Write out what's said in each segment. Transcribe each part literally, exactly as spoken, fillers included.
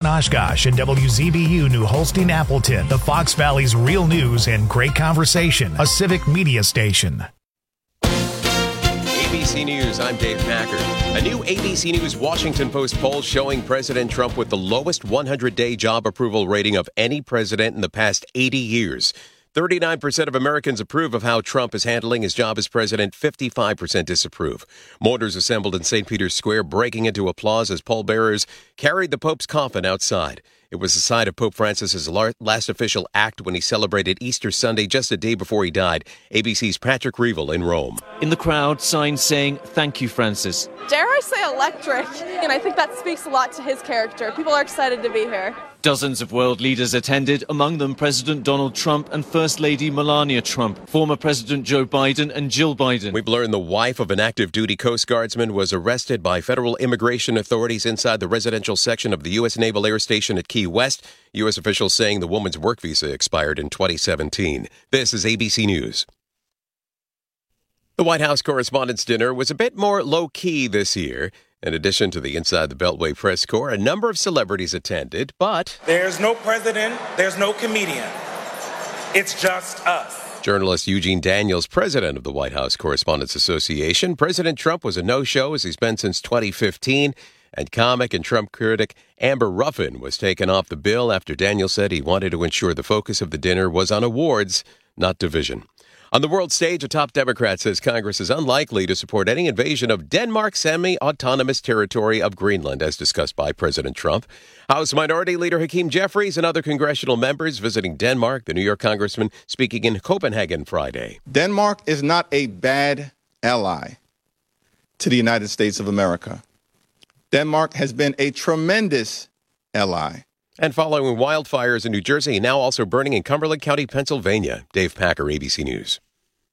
Oshkosh and W Z B U New Holstein Appleton, the Fox Valley's real news and great conversation, a civic media station. A B C News, I'm Dave Packer. A new A B C News Washington Post poll showing President Trump with the lowest hundred-day job approval rating of any president in the past eighty years. thirty-nine percent of Americans approve of how Trump is handling his job as president. fifty-five percent disapprove. Mourners assembled in Saint Peter's Square, breaking into applause as pallbearers carried the Pope's coffin outside. It was the site of Pope Francis's last official act when he celebrated Easter Sunday just a day before he died. A B C's Patrick Reevell in Rome. In the crowd, signs saying, "Thank you, Francis." Dare I say electric? And I think that speaks a lot to his character. People are excited to be here. Dozens of world leaders attended, among them President Donald Trump and First Lady Melania Trump, former President Joe Biden and Jill Biden. We've learned the wife of an active duty Coast Guardsman was arrested by federal immigration authorities inside the residential section of the U S Naval Air Station at Key West. U S officials saying the woman's work visa expired in twenty seventeen. This is A B C News. The White House Correspondents' Dinner was a bit more low-key this year. In addition to the Inside the Beltway press corps, a number of celebrities attended, but there's no president, there's no comedian. It's just us. Journalist Eugene Daniels, president of the White House Correspondents Association. President Trump was a no-show, as he's been since twenty fifteen, and comic and Trump critic Amber Ruffin was taken off the bill after Daniels said he wanted to ensure the focus of the dinner was on awards, not division. On the world stage, a top Democrat says Congress is unlikely to support any invasion of Denmark's semi-autonomous territory of Greenland, as discussed by President Trump. House Minority Leader Hakeem Jeffries and other congressional members visiting Denmark. The New York congressman speaking in Copenhagen Friday. Denmark is not a bad ally to the United States of America. Denmark has been a tremendous ally. And following wildfires in New Jersey, now also burning in Cumberland County, Pennsylvania. Dave Packer, A B C News.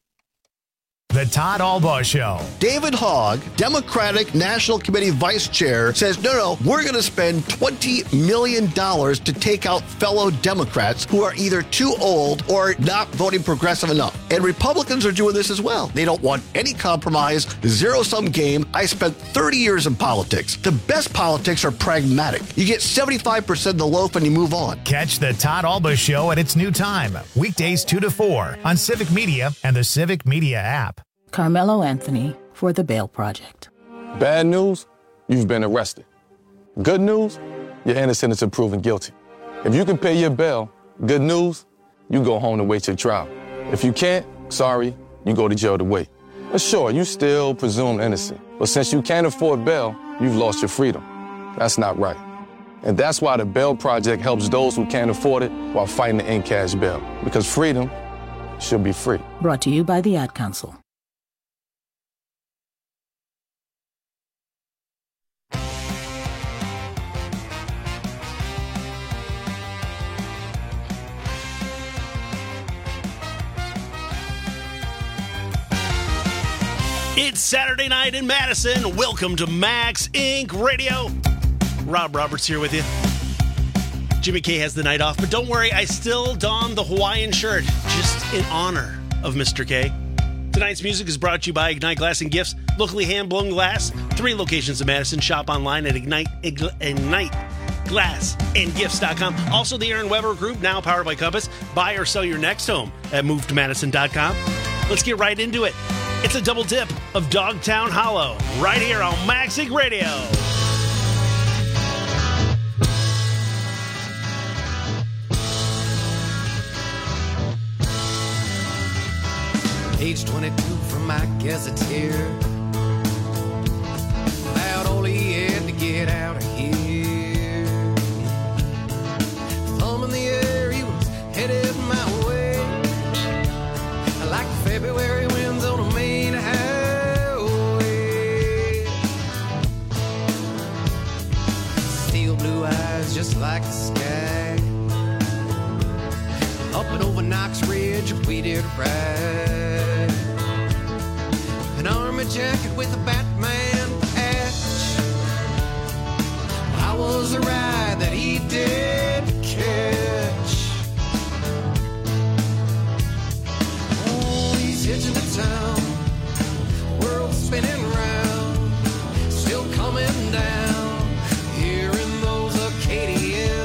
The Todd Albaugh Show. David Hogg, Democratic National Committee Vice Chair, says, no, no, we're going to spend twenty million dollars to take out fellow Democrats who are either too old or not voting progressive enough. And Republicans are doing this as well. They don't want any compromise, zero-sum game. I spent thirty years in politics. The best politics are pragmatic. You get seventy-five percent of the loaf and you move on. Catch the Todd Albaugh Show at its new time, weekdays two to four on Civic Media and the Civic Media app. Carmelo Anthony for the Bail Project. Bad news, you've been arrested. Good news, you're innocent until proven guilty. If you can pay your bail, good news, you go home to wait your trial. If you can't, sorry, you go to jail to wait. But sure, you still presume innocent. But since you can't afford bail, you've lost your freedom. That's not right. And that's why the Bail Project helps those who can't afford it while fighting to end cash bail. Because freedom should be free. Brought to you by the Ad Council. It's Saturday night in Madison. Welcome to Max Incorporated. Radio. Rob Roberts here with you. Jimmy K has the night off, but don't worry, I still don the Hawaiian shirt just in honor of Mister K. Tonight's music is brought to you by Ignite Glass and Gifts, locally hand-blown glass, three locations in Madison. Shop online at Ignite, Ignite glass and gifts dot com. Also, the Aaron Weber Group, now powered by Compass. Buy or sell your next home at move to madison dot com. Let's get right into it. It's a double dip of Dogtown Hollow right here on Max Inc Radio. Page twenty-two from my gazetteer about all he had to get out of here. Thumb in the air, he was headed my way. I like the February winds on a main highway. Steel blue eyes just like the sky. Up and over Knox Ridge, we did ride. An army jacket with a Batman patch. I was a ride that he did catch. Oh, he's hitching to town, world spinning round, still coming down, hearing those Acadian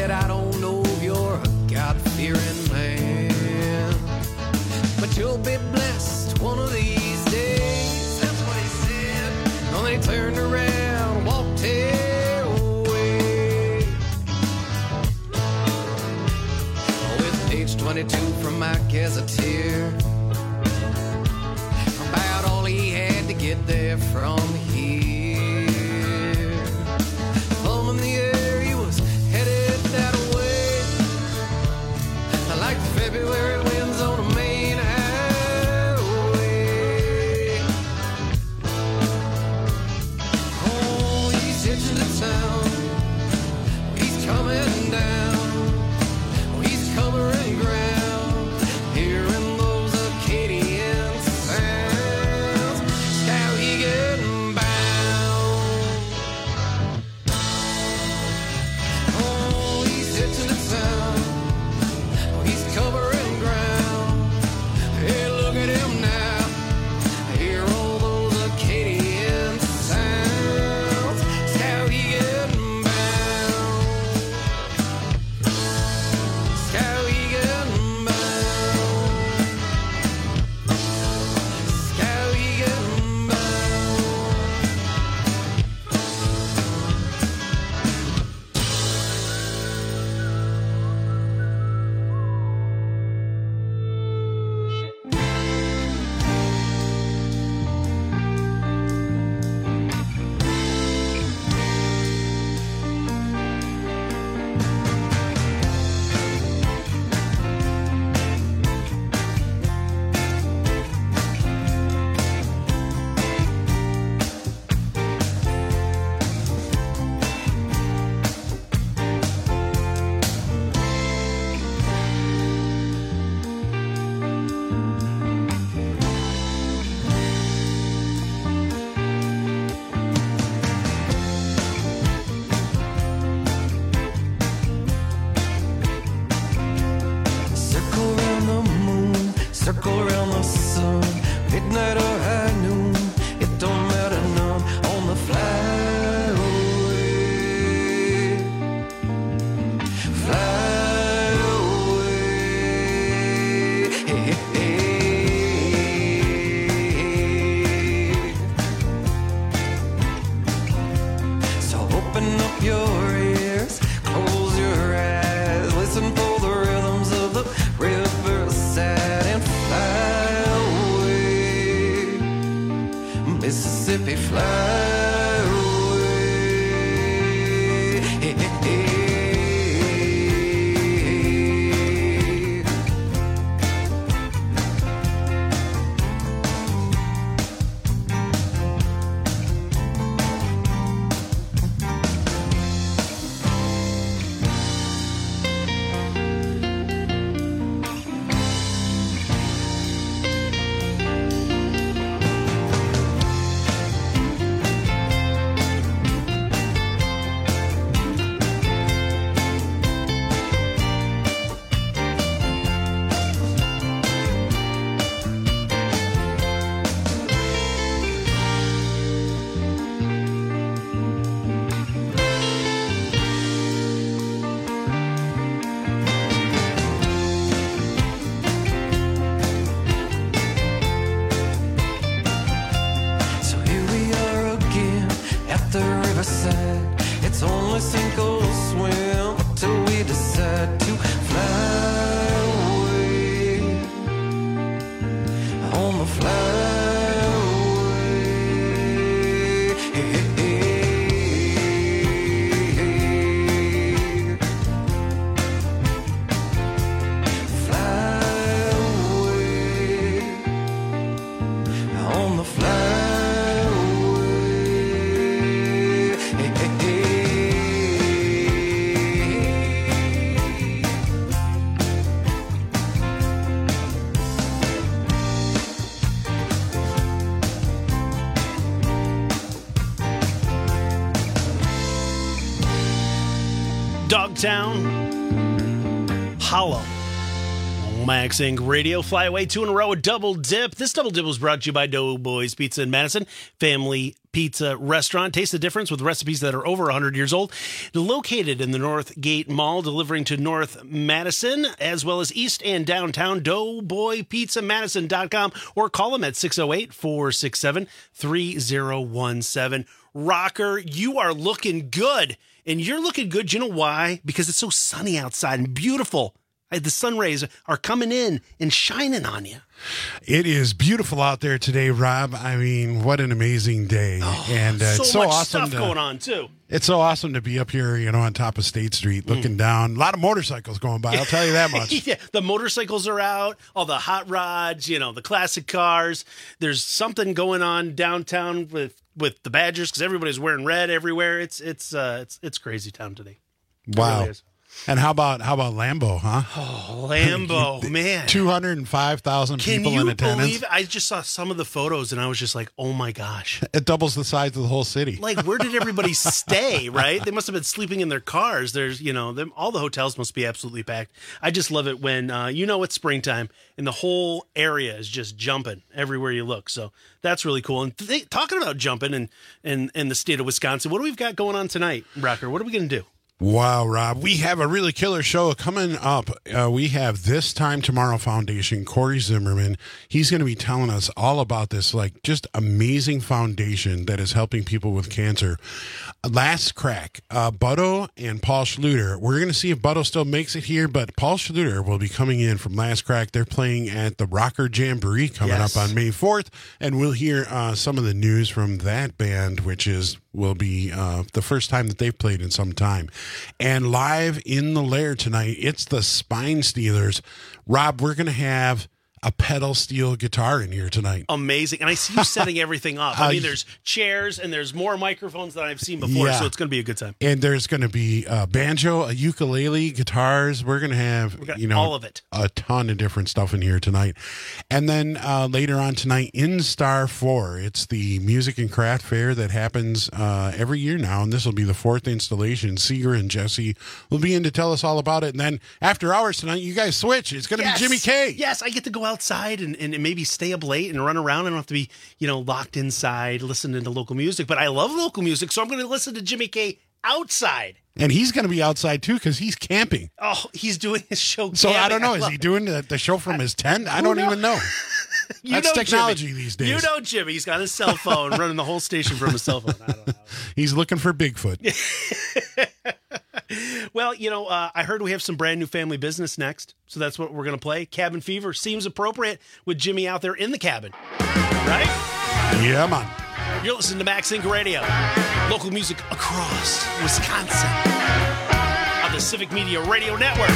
said, I don't know if you're a God-fearing man, but you'll be blessed one of these days. That's what he said. And they turned around and walked away. With page twenty-two from my gazetteer, about all he had to get there from here. Thumb in the air, he was headed that way, like February winds on a main highway. Oh, he's hitching to town, he's coming down, he's covering ground, hearing those Acadian sounds. Skowhegan bound. Oh, he's hitching to town, he's covering ground. Hey, look at him now, hear all those Acadian sounds. Skowhegan bound. Skowhegan bound. Skowhegan bound. Circle around the moon, circle around the sun, midnight or high noon, it don't matter none. On the fly away, fly away. Hey, hey, hey. So open up your ears, close your eyes, listen for the rhythms of the riverside and fly away. Mississippi, fly away. Hey, hey, hey. So here we are again at the riverside. It's only sink or swim till we decide to fly away. On the fly away. Hey, hey, hey. Fly away. On the fly away. Hey, hey, hey. Dogtown, Hollow. Max Incorporated. Radio, fly away two in a row, a double dip. This double dip was brought to you by Doughboys Pizza in Madison, family Pizza restaurant. Taste the difference with recipes that are over one hundred years old. Located in the Northgate Mall, delivering to North Madison, as well as East and Downtown. Doughboy Pizza Madison dot com, or call them at six oh eight, four six seven, three oh one seven. Rocker, you are looking good. And you're looking good. You know why? Because it's so sunny outside and beautiful. The sun rays are coming in and shining on you. It is beautiful out there today, Rob. I mean, what an amazing day. Oh, and uh, so it's so much awesome stuff to, going on, too. It's so awesome to be up here, you know, on top of State Street, looking mm. down. A lot of motorcycles going by, I'll tell you that much. Yeah, the motorcycles are out, all the hot rods, you know, the classic cars. There's something going on downtown with, with the Badgers because everybody's wearing red everywhere. It's it's uh, it's it's crazy town today. Wow. It really is. And how about how about Lambeau, huh? Oh, Lambeau, man. two hundred five thousand people in attendance. Can you believe it? I just saw some of the photos, and I was just like, oh, my gosh. It doubles the size of the whole city. Like, where did everybody stay, right? They must have been sleeping in their cars. There's, you know, them, all the hotels must be absolutely packed. I just love it when, uh, you know, it's springtime, and the whole area is just jumping everywhere you look. So that's really cool. And th- talking about jumping in, in, in the state of Wisconsin, what do we got going on tonight, Rocker? What are we going to do? Wow, Rob. We have a really killer show coming up. Uh, we have This Time Tomorrow Foundation, Corey Zimmerman. He's going to be telling us all about this, like, just amazing foundation that is helping people with cancer. Last Crack, uh, Butto and Paul Schluter. We're going to see if Butto still makes it here, but Paul Schluter will be coming in from Last Crack. They're playing at the Rocker Jamboree coming yes. up on May fourth, and we'll hear uh, some of the news from that band, which is will be uh, the first time that they've played in some time. And live in the lair tonight, it's the Spine Stealers. Rob, we're going to have a pedal steel guitar in here tonight. Amazing. And I see you setting everything up. I mean, there's chairs and there's more microphones than I've seen before, yeah. so it's going to be a good time. And there's going to be a banjo, a ukulele, guitars. We're going to have, we got you know, all of it. A ton of different stuff in here tonight. And then uh, later on tonight, In Star four, it's the music and craft fair that happens uh, every year now, and this will be the fourth installation. Seeger and Jesse will be in to tell us all about it. And then after hours tonight, you guys switch. It's going to yes. be Jimmy K. Yes, I get to go out outside and, and maybe stay up late and run around. I don't have to be, you know, locked inside listening to local music, but I love local music, so I'm going to listen to Jimmy K outside. And he's going to be outside too because he's camping. Oh, he's doing his show. So camping. I don't know. I Is he doing the, the show from I, his tent? I don't know. even know. You That's know technology Jimmy. these days. You know Jimmy. He's got his cell phone running the whole station from his cell phone. I don't know. He's looking for Bigfoot. Well, you know, uh, I heard we have some brand new family business next, so that's what we're going to play. Cabin Fever seems appropriate with Jimmy out there in the cabin, right? Yeah, man. You're listening to Max Inc Radio, local music across Wisconsin on the Civic Media Radio Network.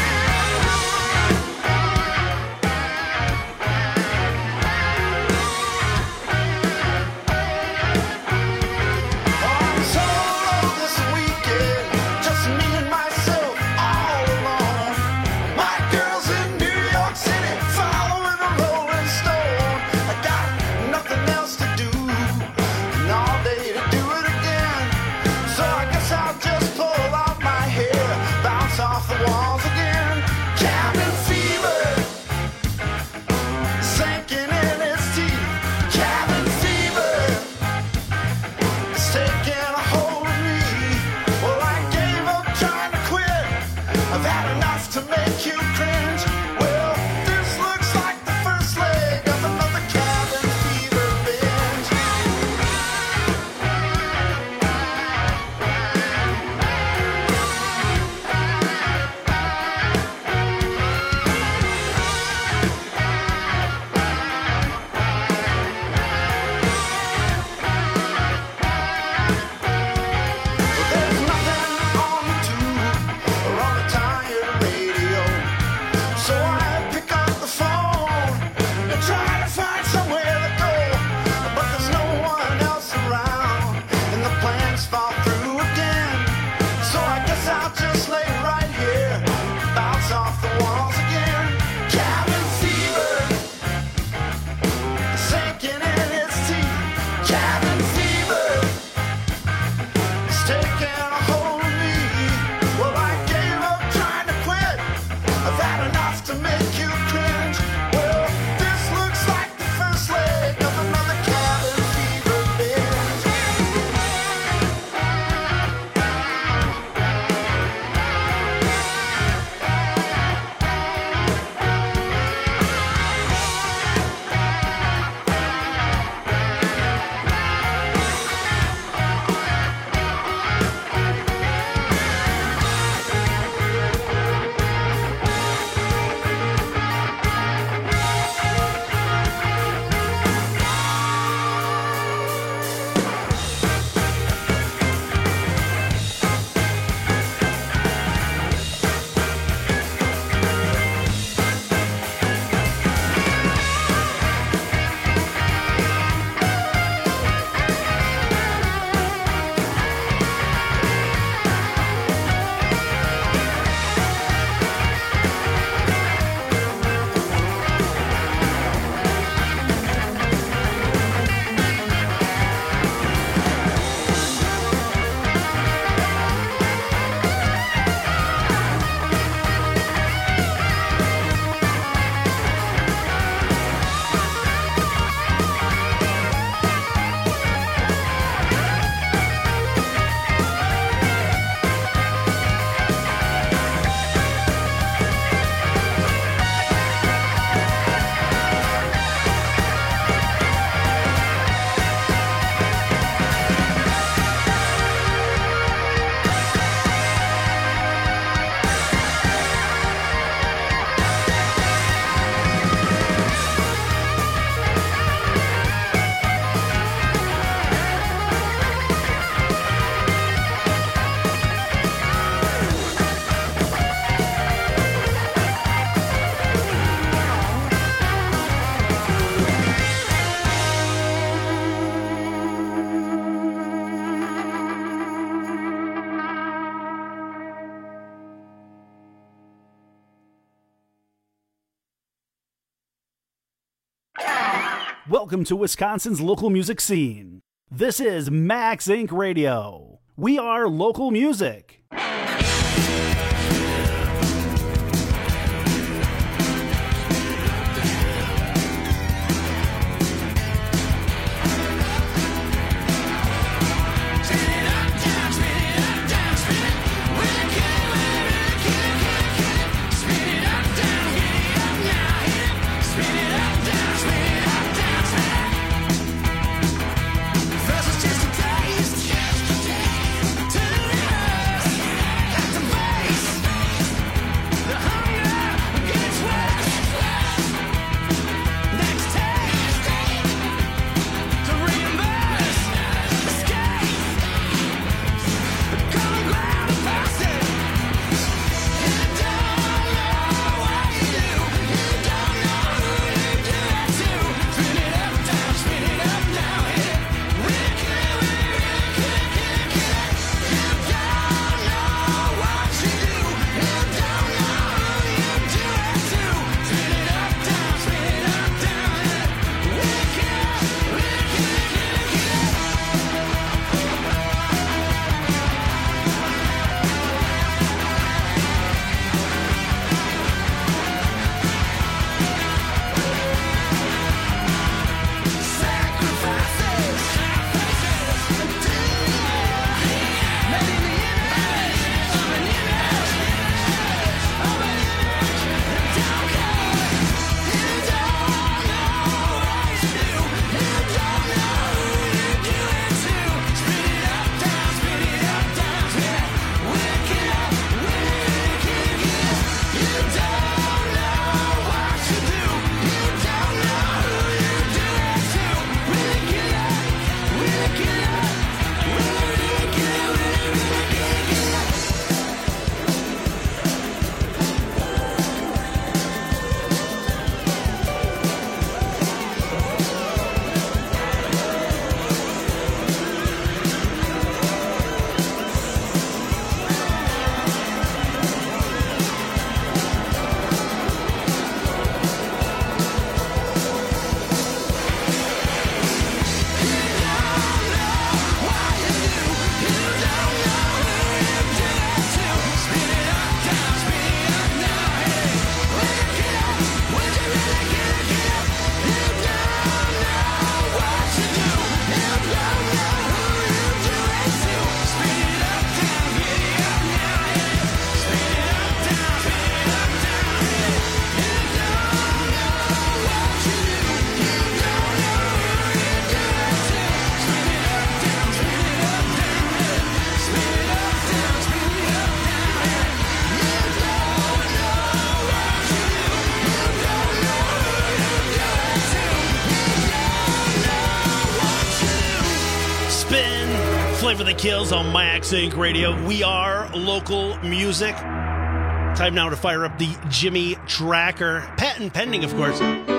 I'll just pull out my hair, bounce off the walls again. Cabin Welcome to Wisconsin's local music scene. This is Max Incorporated. Radio. We are local music. Flavor the Kills on Max Incorporated. Radio. We are local music. Time now to fire up the Jimmy Tracker. Patent pending, of course.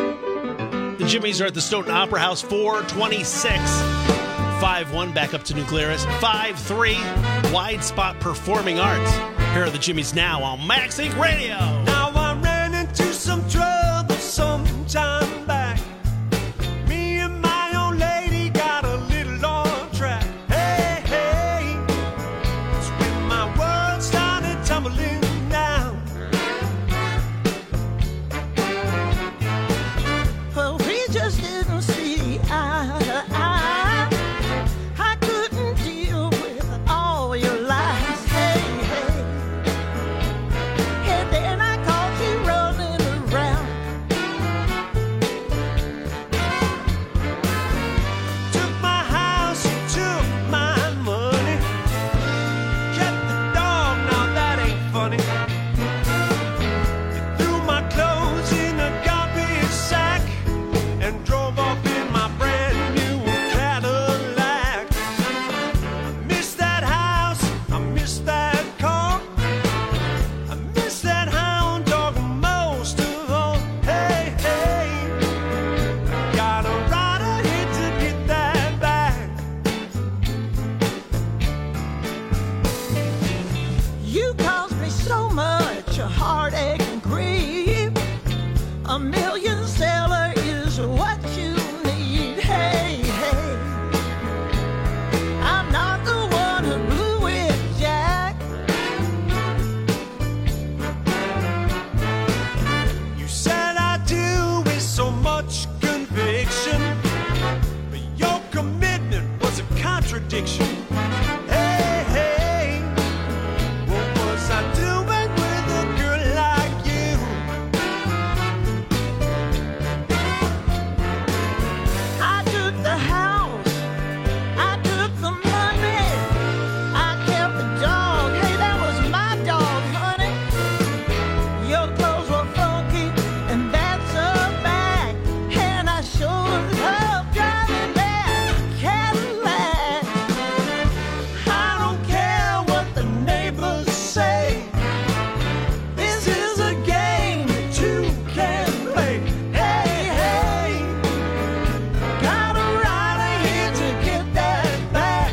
The Jimmys are at the Stoughton Opera House, four twenty-six. five one, back up to New Glarus. five three, Wide Spot Performing Arts. Here are the Jimmys now on Max Incorporated. Radio. Now I ran into some trouble some time back. Me and my old lady got a little on track. Hey, hey, it's when my world started tumbling down. Well, we just didn't see eye to eye. I couldn't deal with all your lies. Hey, hey. And then I caught you running around. Took my house, you took my money. Kept the dog, now that ain't funny. You threw my clothes in a garbage sack and drove off in my brand new Cadillac. I miss that house, I miss that car. I miss that hound dog most of all. Hey, hey, gotta ride ahead to get that back. You caused me so much heartache and grief. A million seller is what you need. addiction. Hey, hey, what was I doing with a girl like you? I took the house, I took the money, I kept the dog. Hey, that was my dog, honey. Your clothes were funky, and that's a bag. And I sure love driving that Cadillac. I don't care what the neighbors say. This is a game that two can play. Hey, hey, got a rider here to get that back.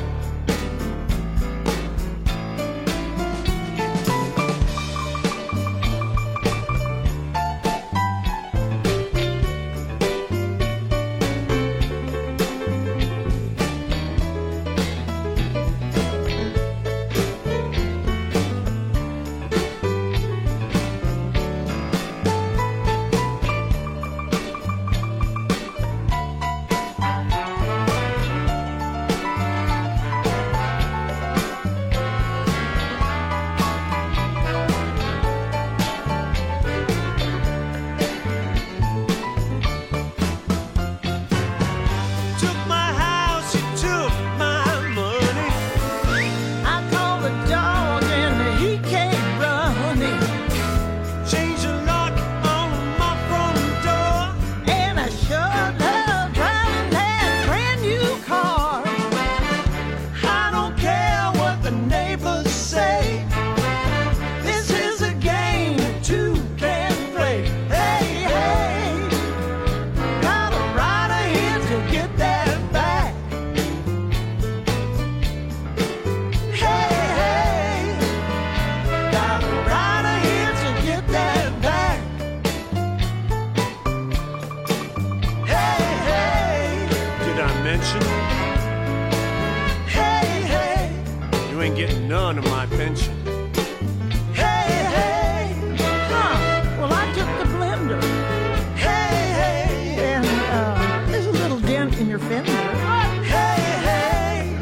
Took my house, you took my money. I called the dog and he came running. Changed the lock on my front door, and I sure love driving that brand new car. I don't care what the neighbors say. This is a game that two can play. Hey, hey, got a rider here to get that back. Hey, hey, got a rider here to get that back. Hey, hey, Did I mention? hey, hey, You ain't getting none of my pension. hey, hey. Huh, well, I took the blender. Hey, hey, and uh, there's a little dent in your fender. Hey, hey,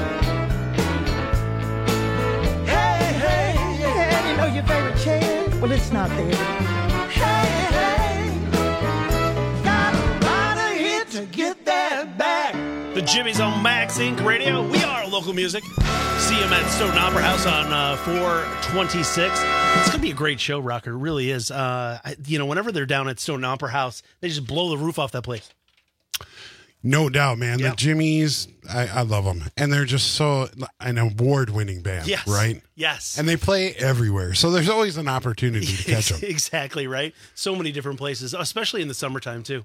hey, hey, and you know your favorite chair? Well, it's not there. Hey, hey, got a rider here to get that back. The Jimmy's on Max Inc Radio. We are local music. See him at Stoughton Opera House on uh, four twenty-six. It's going to be a great show, Rocker. It really is. Uh, I, you know, whenever they're down at Stoughton Opera House, they just blow the roof off that place. No doubt, man. Yeah. The Jimmys, I, I love them. And they're just so an award-winning band, Yes. right? Yes. And they play everywhere. So there's always an opportunity to catch them. Exactly, right? So many different places, especially in the summertime, too.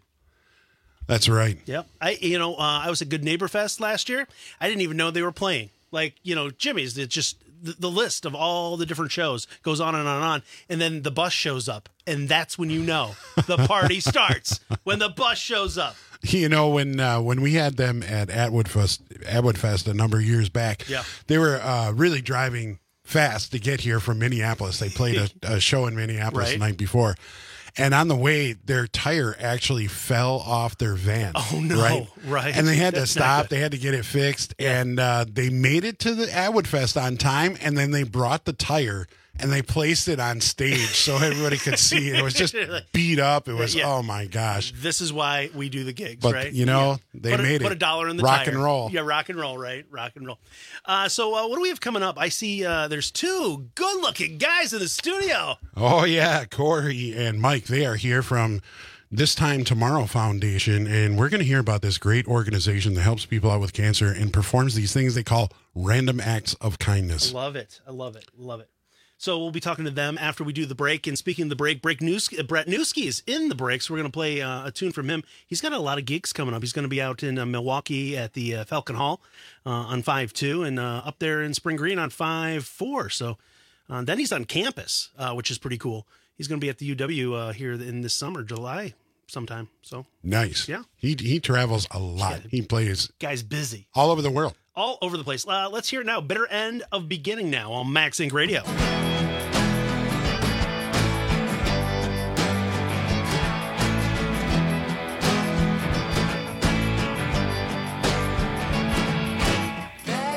That's right. Yep. I, you know, uh, I was at Good Neighbor Fest last year. I didn't even know they were playing. Like, you know, Jimmy's, it's just the, the list of all the different shows goes on and on and on. And then the bus shows up. And that's when you know the party starts, when the bus shows up. You know, when uh, when we had them at Atwood Fest, Atwood Fest a number of years back, Yeah. they were uh, really driving fast to get here from Minneapolis. They played a, a show in Minneapolis Right. the night before. And on the way, their tire actually fell off their van. Oh, no. Right? Right. And they had That's to not stop. good. They had to get it fixed. And uh, they made it to the Atwood Fest on time. And then they brought the tire and they placed it on stage so everybody could see it. It was just beat up. It was, Yeah. oh, my gosh. This is why we do the gigs, But, right? you know, Yeah. they put a, made Put it. a dollar in the Rock tire. and roll. Yeah, rock and roll, right? Rock and roll. Uh, so uh, what do we have coming up? I see uh, there's two good-looking guys in the studio. Oh, yeah. Corey and Mike, they are here from This Time Tomorrow Foundation, and we're going to hear about this great organization that helps people out with cancer and performs these things they call random acts of kindness. I love it. I love it. Love it. So we'll be talking to them after we do the break. And speaking of the break, break News, uh, Brett Newski is in the break, so we're going to play uh, a tune from him. He's got a lot of gigs coming up. He's going to be out in uh, Milwaukee at the uh, Falcon Hall uh, on five two and uh, up there in Spring Green on five four. So uh, then he's on campus, uh, which is pretty cool. He's going to be at the U W uh, here in this summer, July sometime. So Nice. Yeah. He he travels a lot. He plays guy's busy. all over the world. All over the place. Uh, let's hear it now. Bitter End of Beginning now on Max Inc Radio. That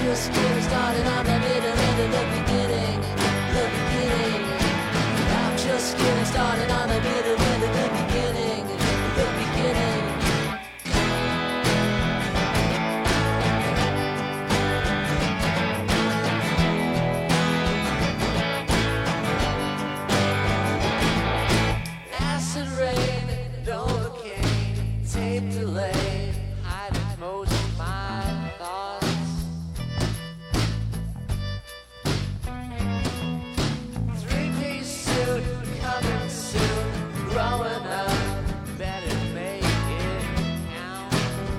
just getting started on the middle end of the beginning, the beginning. I'm just getting started on the middle end of the beginning, the beginning. Acid rain, Novocaine, tape delay, hiding most of my thoughts. Three-piece suit coming soon, growing up, better make it count.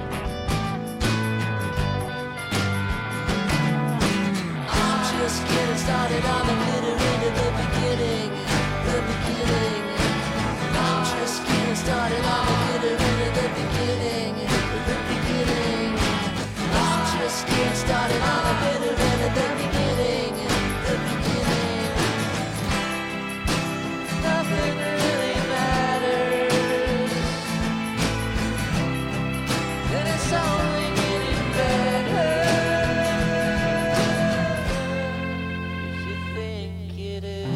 I'm just getting started on the bitter end of the beginning, the beginning. I'm just getting started on the bitter end of the beginning, the beginning. I'm just getting started on the bitter end of the beginning, the beginning. Nothing really matters, and it's only getting better. If you think it is.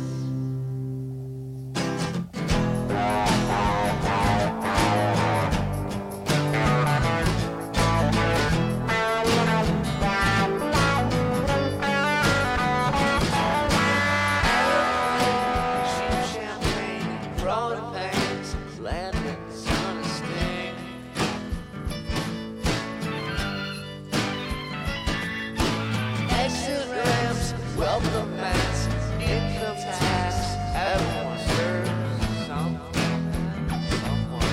Welcome mass, income tax, everyone serves something, someone.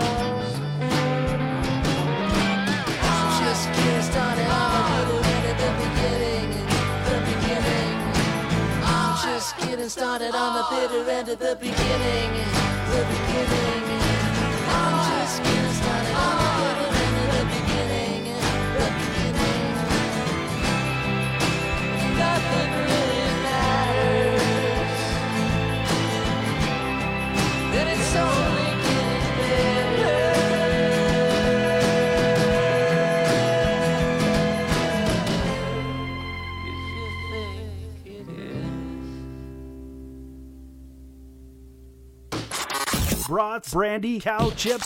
I'm just getting started on the middle end of the beginning, the beginning. I'm just getting started on the bitter end of the beginning, the beginning. I'm just getting started on the bitter end of the beginning, the beginning. Nothing really matters, and it's only getting better. If you think it is. Brats, brandy, cow chips,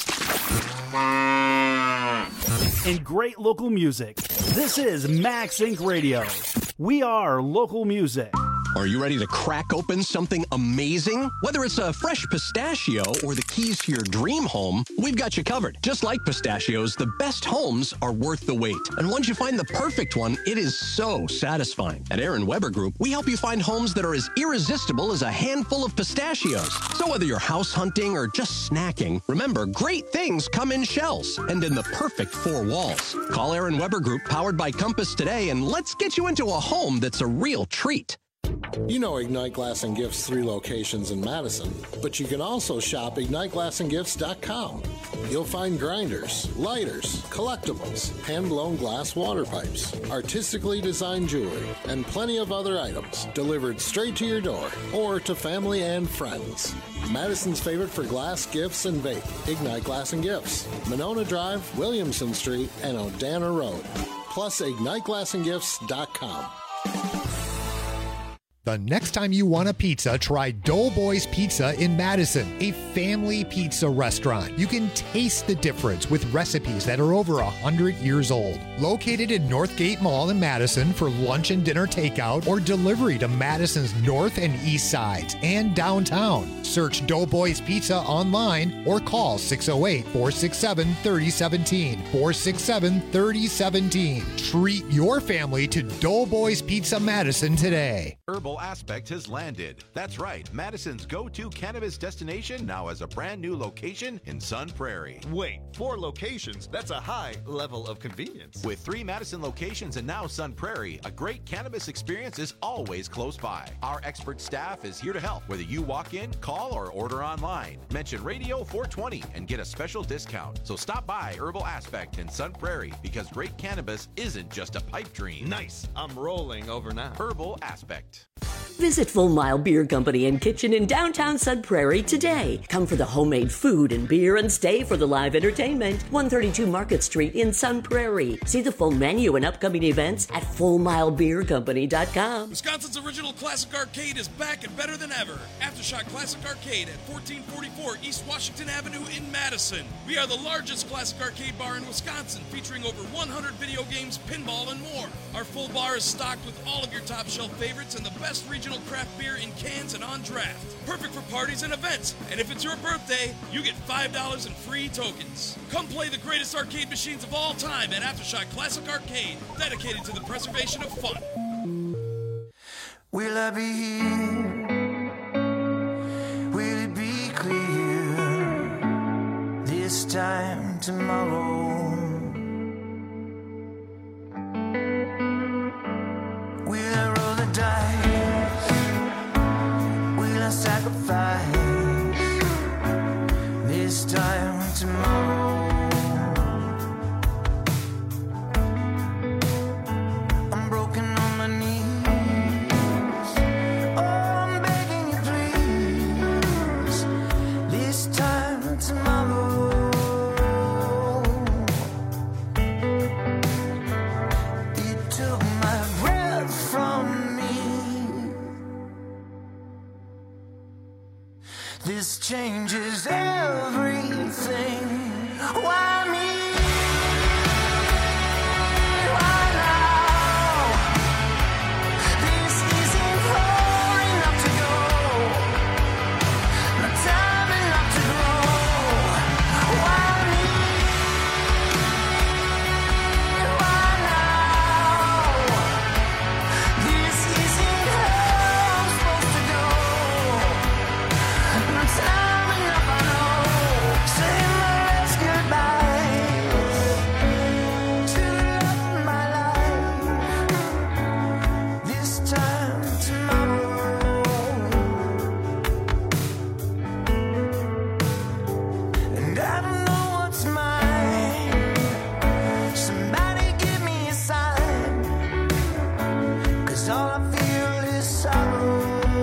and great local music. This is Max Inc Radio. We are local music. Are you ready to crack open something amazing? Whether it's a fresh pistachio or the keys to your dream home, we've got you covered. Just like pistachios, the best homes are worth the wait. And once you find the perfect one, it is so satisfying. At Aaron Weber Group, we help you find homes that are as irresistible as a handful of pistachios. So whether you're house hunting or just snacking, remember, great things come in shells and in the perfect four walls. Call Aaron Weber Group, powered by Compass, today, and let's get you into a home that's a real treat. You know Ignite Glass and Gifts' three locations in Madison, but you can also shop ignite glass and gifts dot com. You'll find grinders, lighters, collectibles, hand-blown glass water pipes, artistically designed jewelry, and plenty of other items delivered straight to your door or to family and friends. Madison's favorite for glass, gifts, and vape, Ignite Glass and Gifts, Monona Drive, Williamson Street, and Odana Road. Plus ignite glass and gifts dot com. The next time you want a pizza, try Doughboys Pizza in Madison, a family pizza restaurant. You can taste the difference with recipes that are over one hundred years old. Located in Northgate Mall in Madison for lunch and dinner takeout or delivery to Madison's north and east sides and downtown. Search Doughboys Pizza online or call six oh eight, four six seven, three oh one seven, four six seven, three oh one seven. Treat your family to Doughboys Pizza Madison today. Herbal Aspect has landed. That's right, Madison's go-to cannabis destination now has a brand new location in Sun Prairie. Wait, four locations? That's a high level of convenience. With three Madison locations and now Sun Prairie, a great cannabis experience is always close by. Our expert staff is here to help, whether you walk in, call, or order online. Mention Radio four twenty and get a special discount. So stop by Herbal Aspect in Sun Prairie, because great cannabis isn't just a pipe dream. Nice. I'm rolling over now. Herbal Aspect. Visit Full Mile Beer Company and Kitchen in downtown Sun Prairie today. Come for the homemade food and beer and stay for the live entertainment. one thirty-two Market Street in Sun Prairie. See the full menu and upcoming events at full mile beer company dot com. Wisconsin's original classic arcade is back and better than ever. Aftershock Classic Arcade at fourteen forty-four East Washington Avenue in Madison. We are the largest classic arcade bar in Wisconsin, featuring over one hundred video games, pinball, and more. Our full bar is stocked with all of your top shelf favorites and the best regional craft beer in cans and on draft. Perfect for parties and events. And if it's your birthday, you get five dollars in free tokens. Come play the greatest arcade machines of all time at Aftershock Classic Arcade, dedicated to the preservation of fun. Will I be here? Will it be clear this time tomorrow? Will I roll the dice? Will I sacrifice this time tomorrow? I'm broken on my knees. Oh, I'm begging you, please. This time tomorrow. It took my breath from me. This changes everything. Why me? Why now? This isn't far enough to go. Not time enough to grow. Why me? Why now? This isn't how I'm supposed to go. Not time enough, I know. Say my last goodbyes to the love of my life. This time tomorrow. And I don't know what's mine. Somebody give me a sign. 'Cause all I feel is sorrow.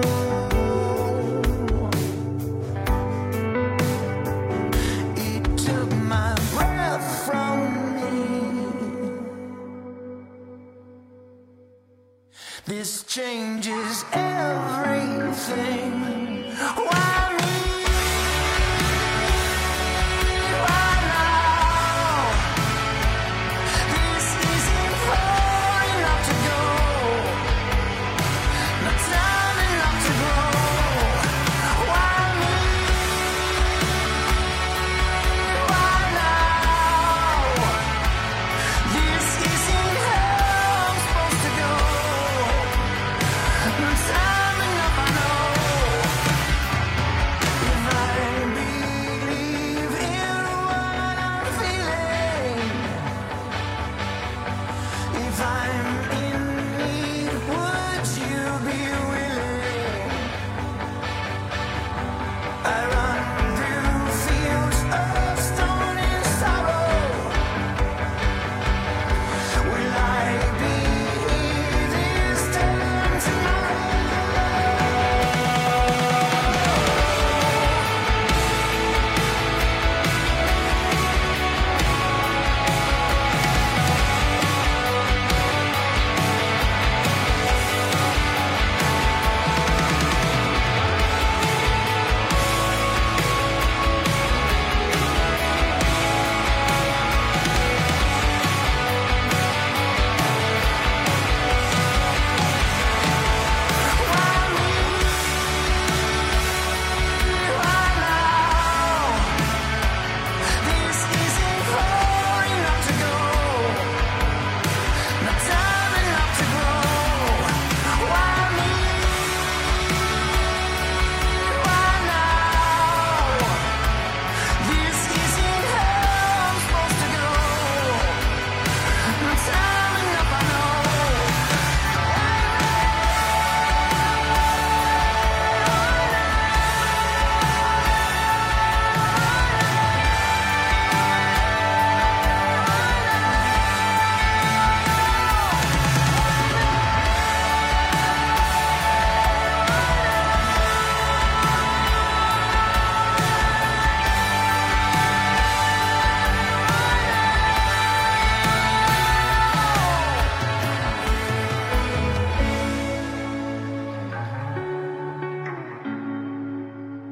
It took my breath from me. This changes everything. Why me? Why now? This isn't far enough to go. Not time enough to grow. Why me? Why now? This isn't how I'm supposed to go. Not time enough, I know.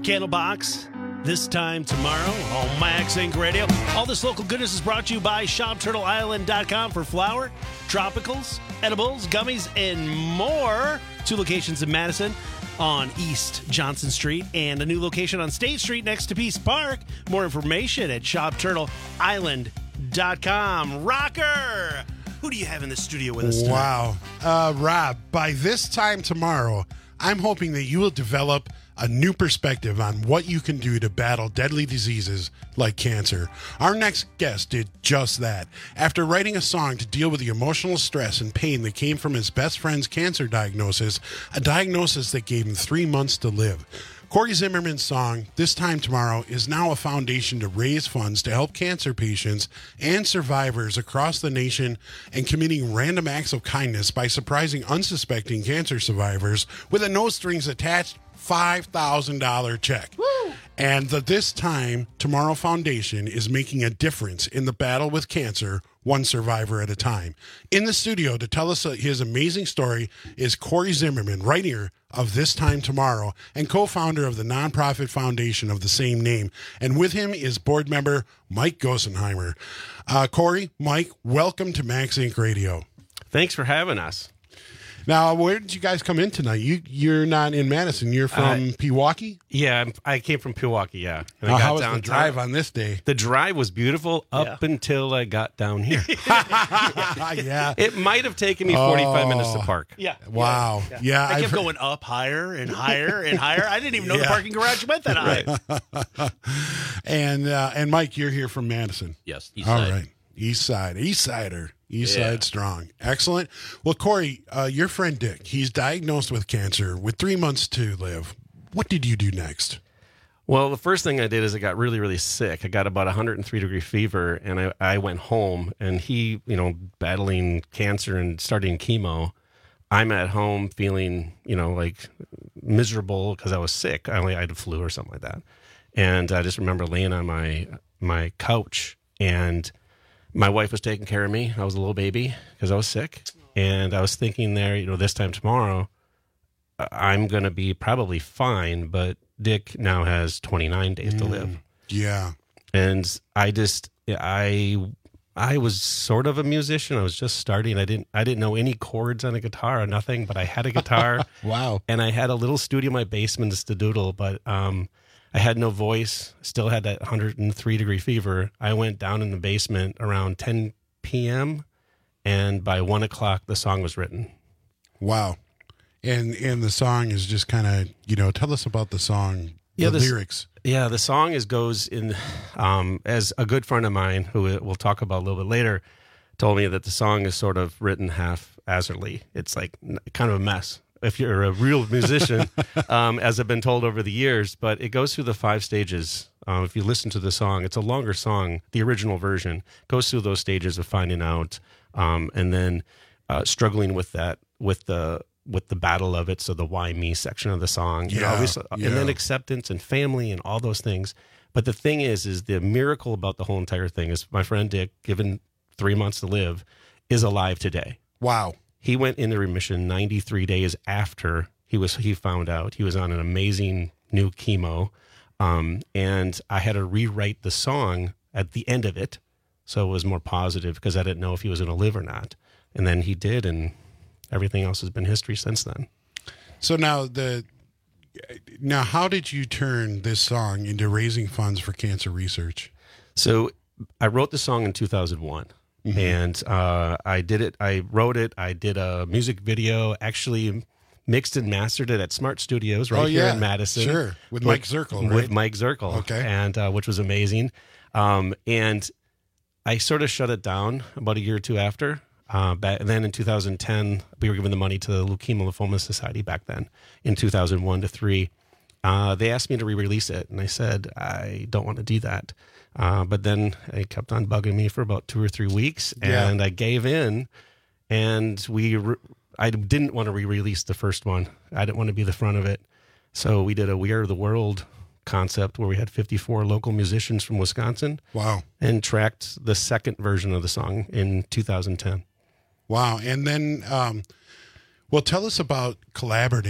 Candlebox this time tomorrow on Max Inc Radio. All this local goodness is brought to you by shop turtle island dot com for flour, tropicals, edibles, gummies, and more. Two locations in Madison on East Johnson Street and a new location on State Street next to Peace Park. More information at shop turtle island dot com. Rocker, who do you have in the studio with us tonight? Wow. Uh, Rob, by this time tomorrow, I'm hoping that you will develop a new perspective on what you can do to battle deadly diseases like cancer. Our next guest did just that. After writing a song to deal with the emotional stress and pain that came from his best friend's cancer diagnosis, a diagnosis that gave him three months to live. Corey Zimmerman's song, This Time Tomorrow, is now a foundation to raise funds to help cancer patients and survivors across the nation and committing random acts of kindness by surprising unsuspecting cancer survivors with a no-strings-attached five thousand dollars check. Woo! And the This Time Tomorrow Foundation is making a difference in the battle with cancer, one survivor at a time. In the studio to tell us his amazing story is Corey Zimmerman, writer of This Time Tomorrow and co-founder of the nonprofit foundation of the same name. And with him is board member Mike Gosenheimer. Uh, Corey, Mike, welcome to Max Inc Radio. Thanks for having us. Now, where did you guys come in tonight? You, you're not in Madison. You're from uh, Pewaukee? Yeah, I'm, I came from Pewaukee, yeah. And I uh, got how was downtown. The drive on this day? The drive was beautiful up yeah. until I got down here. yeah. It might have taken me forty-five oh. minutes to park. Yeah. Wow. Yeah. yeah. I I've kept heard... going up higher and higher and higher. I didn't even know yeah. the parking garage went that high. and, uh, and Mike, you're here from Madison. Yes. East All side. right. East side. East Sider. East yeah. Side strong. Excellent. Well, Corey, uh, your friend Dick, he's diagnosed with cancer with three months to live. What did you do next? Well, the first thing I did is I got really, really sick. I got about one hundred three degree fever, and I, I went home, and he, you know, battling cancer and starting chemo. I'm at home feeling, you know, like miserable because I was sick. I only I had a flu or something like that. And I just remember laying on my my couch, and my wife was taking care of me. I was a little baby because I was sick. And I was thinking there, you know, this time tomorrow, I'm going to be probably fine, but Dick now has twenty-nine days mm, to live. Yeah. And I just, I, I was sort of a musician. I was just starting. I didn't, I didn't know any chords on a guitar or nothing, but I had a guitar. Wow. And I had a little studio in my basement to doodle, but, um, I had no voice, still had that one hundred three degree fever. I went down in the basement around ten p.m. and by one o'clock, the song was written. Wow. And and the song is just kind of, you know, tell us about the song, the, yeah, the lyrics. Yeah, the song is goes in, um, as a good friend of mine, who we'll talk about a little bit later, told me that the song is sort of written haphazardly. It's like kind of a mess. If you're a real musician, um, as I've been told over the years, but it goes through the five stages. Um, if you listen to the song, it's a longer song. The original version goes through those stages of finding out, um, and then uh, struggling with that, with the with the battle of it. So the why me section of the song, yeah, you know, obviously, yeah. and then acceptance and family and all those things. But the thing is, is the miracle about the whole entire thing is my friend Dick, given three months to live, is alive today. Wow. He went into remission ninety-three days after he was he found out. He was on an amazing new chemo, um, and I had to rewrite the song at the end of it, so it was more positive because I didn't know if he was going to live or not. And then he did, and everything else has been history since then. So now the now, how did you turn this song into raising funds for cancer research? So I wrote the song in two thousand one. Mm-hmm. And uh, I did it. I wrote it. I did a music video. Actually, mixed and mastered it at Smart Studios right oh, here yeah. in Madison. Sure, with Mike Zirkle, right? With Mike Zirkle. Okay, and uh, which was amazing. Um, and I sort of shut it down about a year or two after. Uh, back, and then in two thousand ten, we were given the money to the Leukemia Lymphoma Society back then. In two thousand one to three, uh, they asked me to re-release it, and I said I don't want to do that. Uh, but then they kept on bugging me for about two or three weeks, and yeah. I gave in. And we, re- I didn't want to re-release the first one. I didn't want to be the front of it, so we did a We Are the World concept where we had fifty-four local musicians from Wisconsin. Wow! And tracked the second version of the song in two thousand ten. Wow! And then, um, well, tell us about collaborating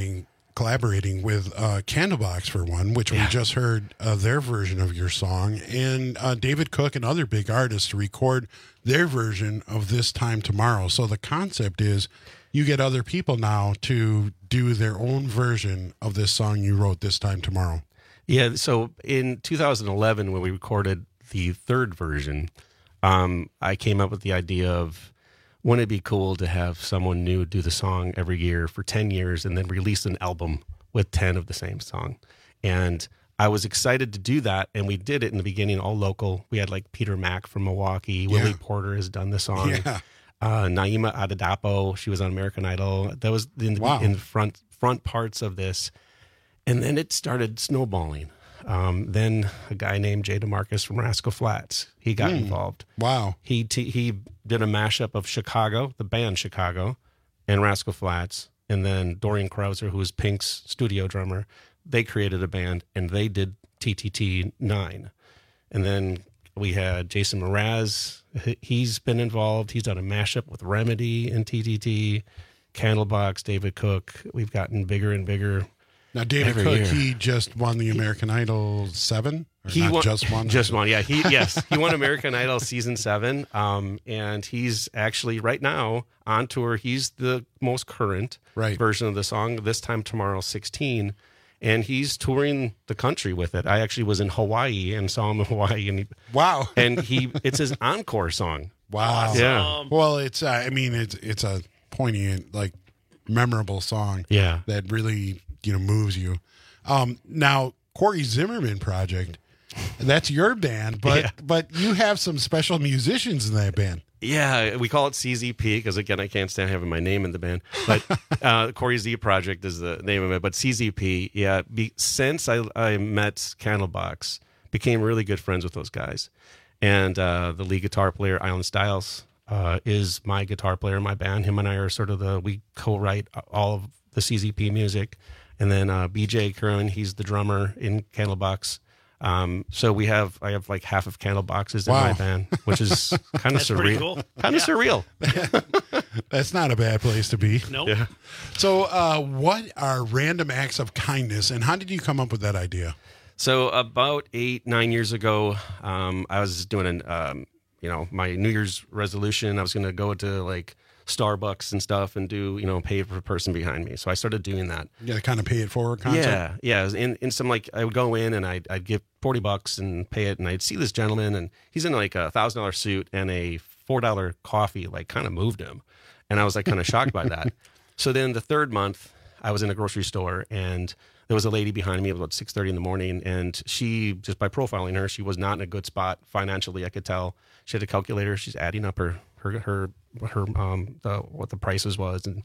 collaborating with uh, Candlebox for one, which Yeah. we just heard uh, their version of your song, and uh, David Cook and other big artists to record their version of This Time Tomorrow. So the concept is you get other people now to do their own version of this song you wrote, This Time Tomorrow. Yeah, so in two thousand eleven, when we recorded the third version, um, I came up with the idea of, wouldn't it be cool to have someone new do the song every year for ten years and then release an album with ten of the same song? And I was excited to do that, and we did it in the beginning, all local. We had like Peter Mack from Milwaukee. Yeah. Willie Porter has done the song. Yeah. Uh, Naima Adedapo, she was on American Idol. That was in the, Wow. in the front front parts of this. And then it started snowballing. Um, then a guy named Jay DeMarcus from Rascal Flatts, he got Hmm. involved. Wow. He t- he did a mashup of Chicago, the band Chicago, and Rascal Flatts. And then Dorian Krauser, who was Pink's studio drummer, they created a band, and they did T T T nine. And then we had Jason Mraz. He- He's been involved. He's done a mashup with Remedy and T T T, Candlebox, David Cook. We've gotten bigger and bigger. Now, David every Cook, year. he just won the American Idol seven? Or He not won, just one? Just one, yeah. He yes, he won American Idol season seven, um, and he's actually right now on tour. He's the most current Right. version of the song. This Time Tomorrow, sixteen, and he's touring the country with it. I actually was in Hawaii and saw him in Hawaii, and he, Wow. and he it's his encore song. Wow. Yeah. Well, it's, uh, I mean, it's, it's a poignant, like, memorable song. Yeah. That really, you know, moves you. Um, now, Corey Zimmerman Project, that's your band, but Yeah. but you have some special musicians in that band. Yeah, we call it C Z P because, again, I can't stand having my name in the band. But uh, Corey Z Project is the name of it. But C Z P, yeah, be, since I, I met Candlebox, became really good friends with those guys. And uh, the lead guitar player, Island Styles, uh, is my guitar player in my band. Him and I are sort of the, we co-write all of the C Z P music. And then uh, B J Curran, he's the drummer in Candlebox. Um, so we have, I have like half of Candleboxes in Wow. my band, which is kind of That's pretty surreal. cool. Kind of Yeah. surreal. That's not a bad place to be. Nope. Yeah. So, uh, what are random acts of kindness, and how did you come up with that idea? So about eight, nine years ago, um, I was doing an, um, you know, my New Year's resolution. I was going to go to like Starbucks and stuff and do, you know, pay for the person behind me. So I started doing that. You got to kind of pay it forward concept? Yeah, yeah. In in some like I would go in and I'd, I'd give forty bucks and pay it, and I'd see this gentleman and he's in like a thousand dollar suit and a four dollar coffee, like kind of moved him, and I was like kind of shocked by that. So then the third month, I was in a grocery store and there was a lady behind me. It was about six thirty in the morning, and she, just by profiling her, she was not in a good spot financially. I could tell. She had a calculator. She's adding up her her her her um the what the prices was, and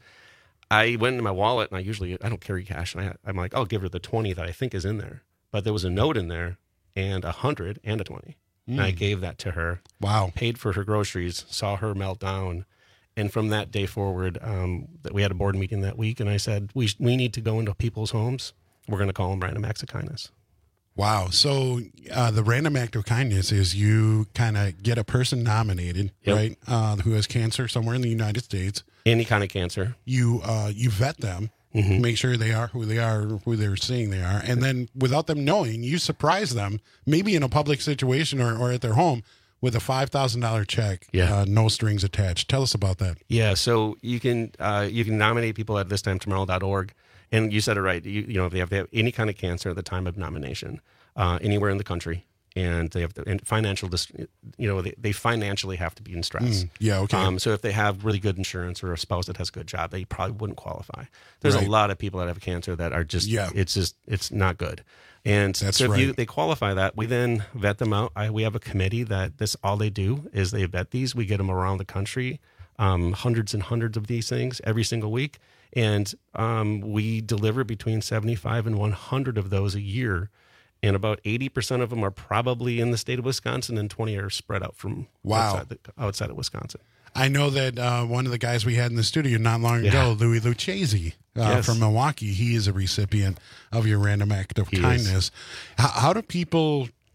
I went into my wallet, and I usually I don't carry cash, and I, I'm like, I'll give her the twenty that I think is in there, but there was a note in there and a hundred and a twenty, and I Mm. gave that to her. Wow. Paid for her groceries, saw her melt down. And from that day forward, um, that we had a board meeting that week, and I said, we we need to go into people's homes. We're going to call them random acts of kindness. Wow. So uh, the random act of kindness is you kind of get a person nominated, Yep. right, uh, who has cancer somewhere in the United States. Any kind of cancer. You uh, you vet them, Mhm. make sure they are who they are, who they're saying they are, and then without them knowing, you surprise them, maybe in a public situation or, or at their home, with a five thousand dollars check, Yeah. uh, no strings attached. Tell us about that. Yeah, so you can uh, you can nominate people at this time tomorrow dot org, and you said it right. You, you know, if they have, they have any kind of cancer at the time of nomination, uh, anywhere in the country, and they have the and financial, dis- you know, they, they financially have to be in stress. Mm, yeah, okay. Um, so if they have really good insurance or a spouse that has a good job, they probably wouldn't qualify. There's Right. a lot of people that have cancer that are just, Yeah. it's just, it's not good. And That's so if you, right. they qualify that, we then vet them out. I, we have a committee that this, all they do is they vet these. We get them around the country, um, hundreds and hundreds of these things every single week. And um, we deliver between seventy-five and one hundred of those a year. And about eighty percent of them are probably in the state of Wisconsin, and twenty are spread out from Wow. outside, the, outside of Wisconsin. I know that uh, one of the guys we had in the studio not long Yeah. ago, Louis Lucchese uh, Yes. from Milwaukee, he is a recipient of your random act of He is. kindness. How, how do people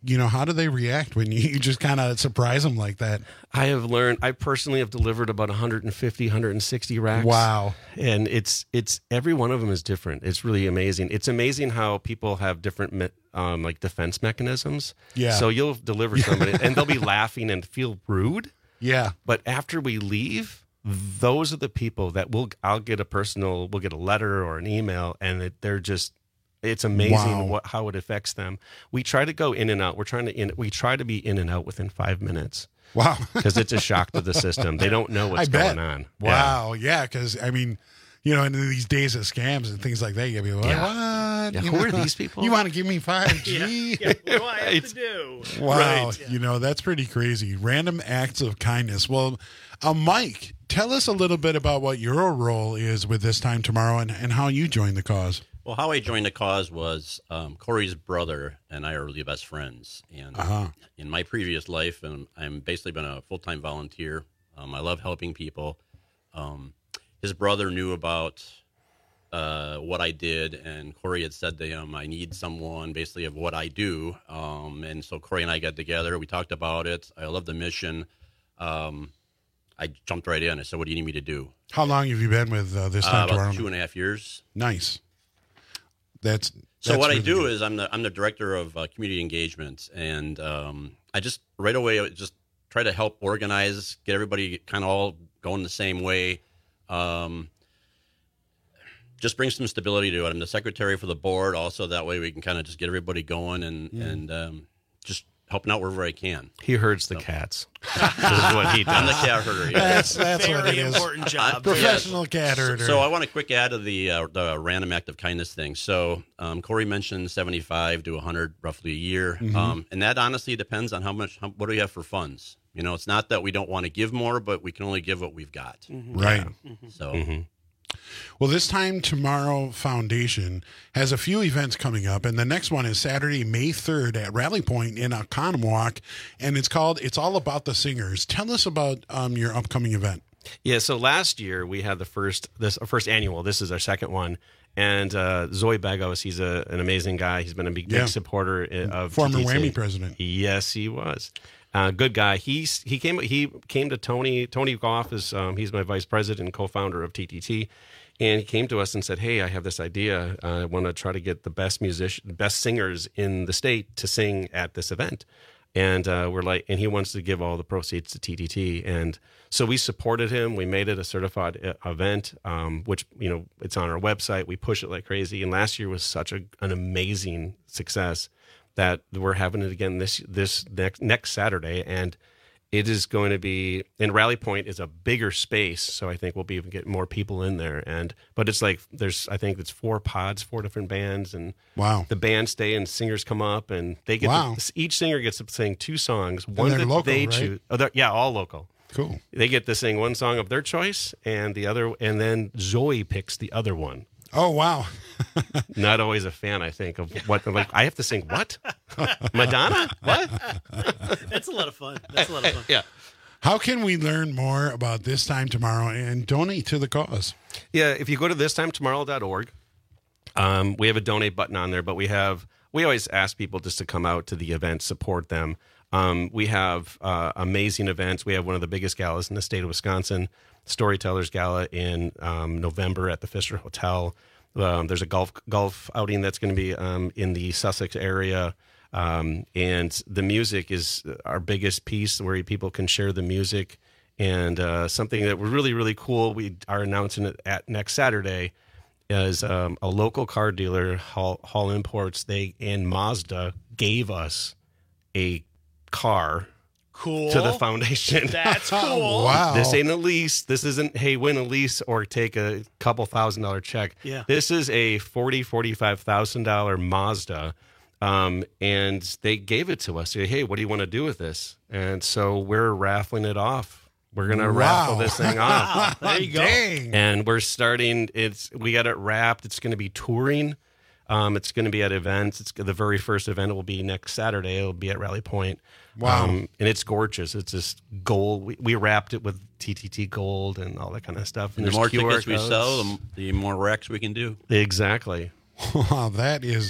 you know, how do they react when you just kind of surprise them like that? I have learned, I personally have delivered about one hundred fifty, one hundred sixty racks. Wow. And it's, it's, every one of them is different. It's really amazing. It's amazing how people have different, me- um, like defense mechanisms. Yeah. So you'll deliver somebody and they'll be laughing and feel rude. Yeah. But after we leave, those are the people that will, I'll get a personal, we'll get a letter or an email, and it, they're just, it's amazing Wow. what, how it affects them. We try to go in and out. We're trying to, in, we try to be in and out within five minutes. Wow. Because it's a shock to the system. They don't know what's I bet. going on. Wow. Yeah. Because, I mean, you know, in these days of scams and things like that, you'll be like, Yeah. what? Yeah, You who know, are these people? You want to give me five G? Yeah. What do I have to do? Wow. Right. You know, that's pretty crazy. Random acts of kindness. Well, uh, Mike, tell us a little bit about what your role is with This Time Tomorrow and, and how you joined the cause. Well, how I joined the cause was um, Corey's brother and I are really best friends. And Uh-huh. in my previous life, and I'm basically been a full-time volunteer. Um, I love helping people. Um, his brother knew about uh, what I did, and Corey had said to him, I need someone basically of what I do. Um, and so Corey and I got together. We talked about it. I love the mission. Um, I jumped right in. I said, what do you need me to do? How long have you been with uh, This Uh, Time about Tomorrow? two and a half years. Nice. That's, So that's what I really do good. is I'm the I'm the director of uh, community engagement, and um, I just right away I just try to help organize, get everybody kind of all going the same way. Um, just bring some stability to it. I'm the secretary for the board, also that way we can kind of just get everybody going and Mm. and um, just helping out wherever I can. He herds the cats. This is what he does. I'm the cat herder. Yeah. That's, that's what it is. important job. Professional cat So, herder. so I want to quick add to the uh, the random act of kindness thing. So um, Corey mentioned seventy-five to one hundred roughly a year, Mhm. um, and that honestly depends on how much. How, what do we have for funds? You know, it's not that we don't want to give more, but we can only give what we've got. Right. So. Mm-hmm. Well, This Time Tomorrow Foundation has a few events coming up, and the next one is Saturday, May third at Rally Point in Oconomowoc, and it's called It's All About the Singers. Tell us about um, your upcoming event. Yeah, so last year we had the first this our first annual. This is our second one, and uh, Zoe Begos, he's a, an amazing guy. He's been a big, big Yeah. supporter of Former T T T. Whammy president. Yes, he was. Uh, good guy. He's he came he came to Tony Tony Goff is um, he's my vice president and co-founder of T T T, and he came to us and said, "Hey, I have this idea. Uh, I want to try to get the best musician, best singers in the state to sing at this event." And uh, we're like, and he wants to give all the proceeds to T T T, and so we supported him. We made it a certified uh, event, um, which you know it's on our website. We push it like crazy, and last year was such a, an amazing success that we're having it again this this next next Saturday, and it is going to be. And Rally Point is a bigger space, so I think we'll be able to get more people in there. And but it's like there's I think it's four pods, four different bands, and Wow. the bands stay and singers come up and they get Wow. to, each singer gets to sing two songs. One they're that local, they right? choose. Oh, they're- yeah, all local. Cool. They get to sing one song of their choice, and the other, and then Zoe picks the other one. Oh, wow. Not always a fan, I think, of what like I have to sing what? Madonna? What? That's a lot of fun. That's a lot of fun. Yeah. How can we learn more about This Time Tomorrow and donate to the cause? Yeah, if you go to this time tomorrow dot org, um, we have a donate button on there, but we have we always ask people just to come out to the event, support them. Um, we have uh, amazing events. We have one of the biggest galas in the state of Wisconsin, Storytellers Gala in um, November at the Fisher Hotel. Um, there's a golf golf outing that's going to be um, in the Sussex area. Um, and the music is our biggest piece where people can share the music. And uh, something that was really, really cool, we are announcing it at next Saturday, is um, a local car dealer, Hall, Hall Imports, they and Mazda gave us a car Cool. to the foundation. That's cool. Wow. This ain't a lease. This isn't, hey, win a lease or take a couple thousand dollar check. Yeah. This is a forty thousand dollars, forty-five thousand dollars Mazda. Um, and they gave it to us. Say, hey, what do you want to do with this? And so we're raffling it off. We're going to Wow. raffle this thing off. Wow. There you go. Dang. And we're starting, it's, we got it wrapped. It's going to be touring. Um, it's going to be at events. It's the very first event will be next Saturday. It'll be at Rally Point. Wow. Um, and it's gorgeous. It's just gold. We, we wrapped it with T T T gold and all that kind of stuff. And the there's more Q R tickets we codes. sell, the, the more racks we can do. Exactly. Wow, that is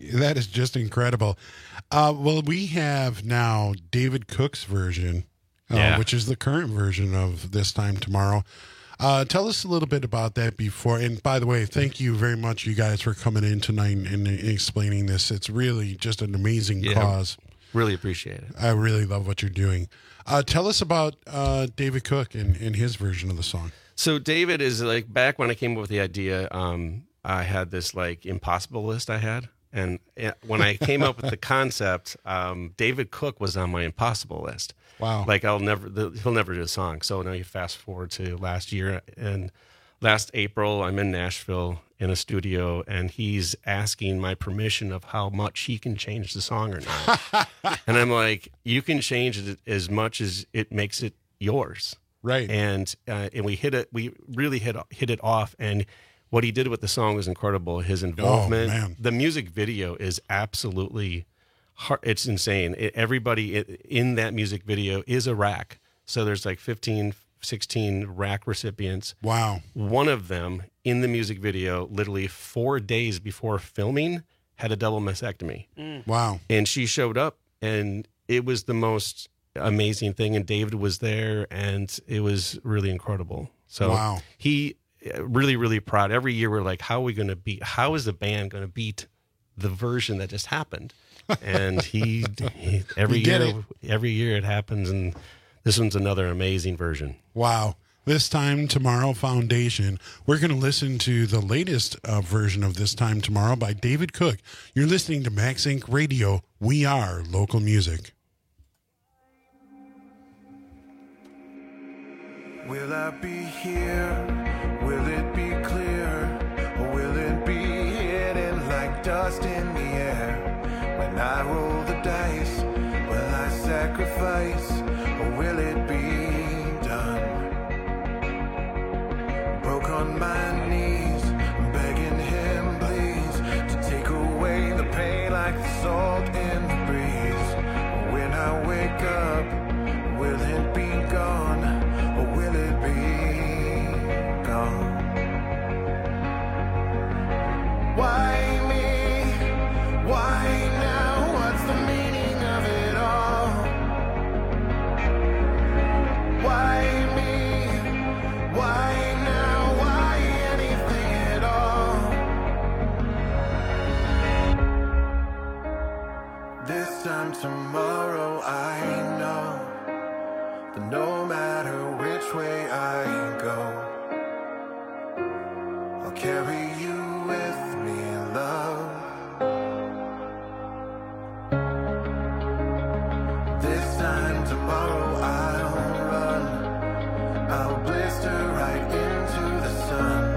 that is just incredible. Uh, well, we have now David Cook's version, uh, Yeah. which is the current version of This Time Tomorrow. Uh, tell us a little bit about that before. And by the way, thank you very much, you guys, for coming in tonight and, and explaining this. It's really just an amazing Yeah, cause. Really appreciate it. I really love what you're doing. Uh, tell us about uh, David Cook and, and his version of the song. So David is like, back when I came up with the idea, um, I had this like impossible list I had. And uh, when I came up with the concept, um, David Cook was on my impossible list. Wow. Like I'll never, the, he'll never do a song. So now you fast forward to last year, and last April, I'm in Nashville in a studio, and he's asking my permission of how much he can change the song or not. And I'm like, you can change it as much as it makes it yours. Right. And uh, and we hit it, we really hit hit it off. And what he did with the song was incredible. His involvement, Oh, man. the music video is absolutely, hard, it's insane. It, everybody in that music video is a rack. So there's like fifteen, sixteen rack recipients. Wow. One of them in the music video, literally four days before filming, had a double mastectomy. Mm. Wow. And she showed up, and it was the most amazing thing. And David was there, and it was really incredible. So Wow. he really, really proud. Every year we're like, how are we going to beat, how is the band going to beat the version that just happened? And he, he every We did year, every year it happens. And this one's another amazing version. Wow. This Time Tomorrow Foundation. We're going to listen to the latest uh, version of This Time Tomorrow by David Cook. You're listening to Max Inc Radio. We are local music. Will I be here? Will it be clear? Or will it be hidden like dust in the air? When I roll the dice, will I sacrifice? Or will it be done? Broke on my knees, begging him please to take away the pain like the salt in the breeze. When I wake up, will it be gone? Or will it be gone? Why me? Why now? What's the meaning of it all? Why me? Why now? Why anything at all? This time tomorrow I know that no matter which way I go, I'll carry you with me, love. This time tomorrow I'll run, I'll blister right into the sun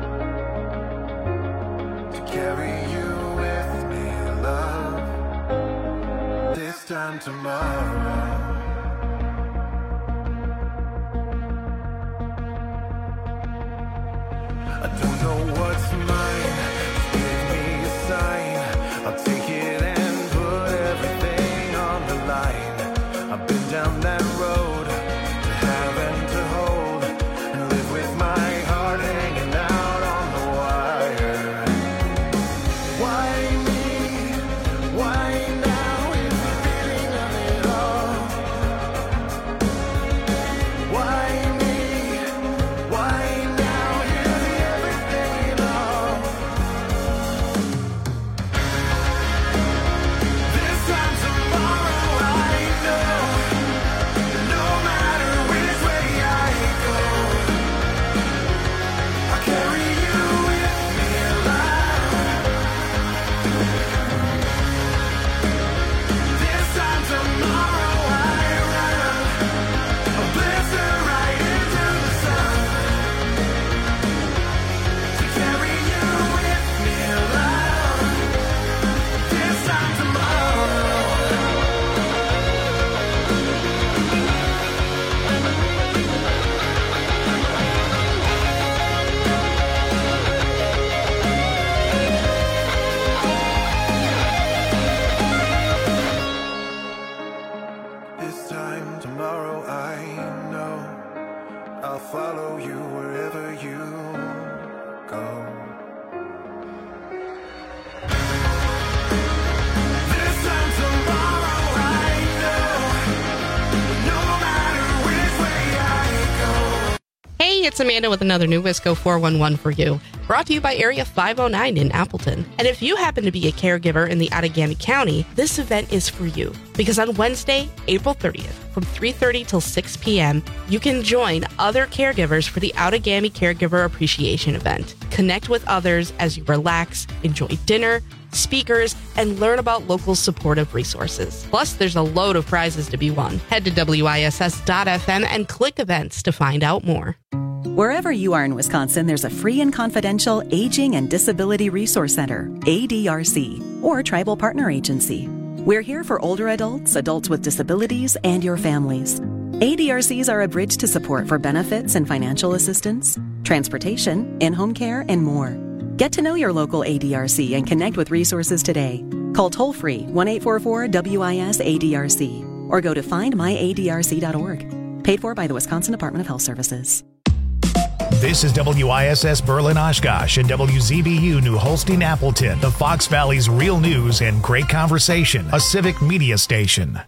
to carry you with me, love. This time tomorrow. I don't know what's mine, just give me a sign. I'll take it and put everything on the line. I've been down that road, to have and to hold, and live with my heart hanging out on the wire. Why me? Why now is the feeling of it all? Why me? Why now? Here's everything at all. It's Amanda with another new Wisco four one one for you, brought to you by Area five oh nine in Appleton. And if you happen to be a caregiver in the Outagamie County, this event is for you. Because on Wednesday, April thirtieth, from three thirty till six p.m., you can join other caregivers for the Outagamie Caregiver Appreciation Event. Connect with others as you relax, enjoy dinner, speakers, and learn about local supportive resources. Plus, there's a load of prizes to be won. Head to W I S S dot F M and click events to find out more. Wherever you are in Wisconsin, there's a free and confidential Aging and Disability Resource Center, A D R C, or Tribal Partner Agency. We're here for older adults, adults with disabilities, and your families. A D R Cs are a bridge to support for benefits and financial assistance, transportation, in-home care, and more. Get to know your local A D R C and connect with resources today. Call toll-free one eight four four W I S A D R C or go to find my A D R C dot org. Paid for by the Wisconsin Department of Health Services. This is W I S S Berlin Oshkosh and W Z B U New Holstein Appleton, the Fox Valley's real news and great conversation, a civic media station.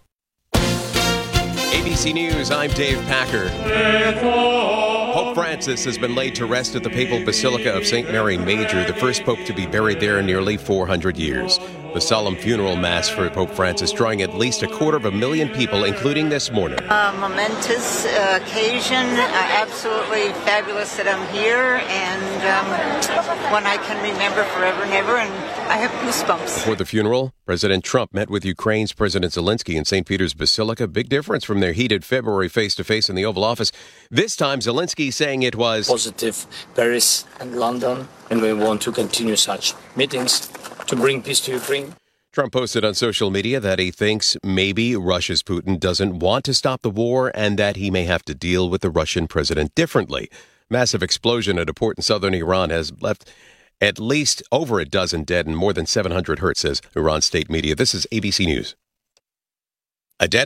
A B C News, I'm Dave Packer. Pope Francis has been laid to rest at the Papal Basilica of Saint Mary Major, the first pope to be buried there in nearly four hundred years. The solemn funeral mass for Pope Francis drawing at least a quarter of a million people, including this morning. A momentous uh, occasion, uh, absolutely fabulous that I'm here, and um, one I can remember forever and ever, and I have goosebumps. Before the funeral, President Trump met with Ukraine's President Zelensky in Saint Peter's Basilica. Big difference from their heated February face-to-face in the Oval Office. This time, Zelensky saying it was positive, Paris and London, and we want to continue such meetings to bring peace to Ukraine. Trump posted on social media that he thinks maybe Russia's Putin doesn't want to stop the war and that he may have to deal with the Russian president differently. Massive explosion at a port in southern Iran has left at least over a dozen dead and more than seven hundred hurt, says Iran state media. This is A B C News. A dead